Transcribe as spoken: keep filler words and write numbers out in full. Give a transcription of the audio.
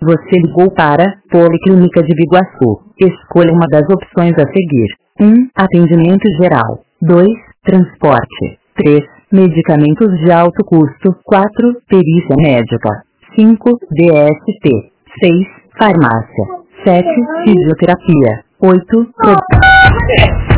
Você ligou para Policlínica de Biguaçu. Escolha uma das opções a seguir. um. Atendimento geral. dois. Transporte. três. Medicamentos de alto custo. quatro. Perícia médica. cinco. D S T. seis. Farmácia. sete. Fisioterapia. oito. Pro...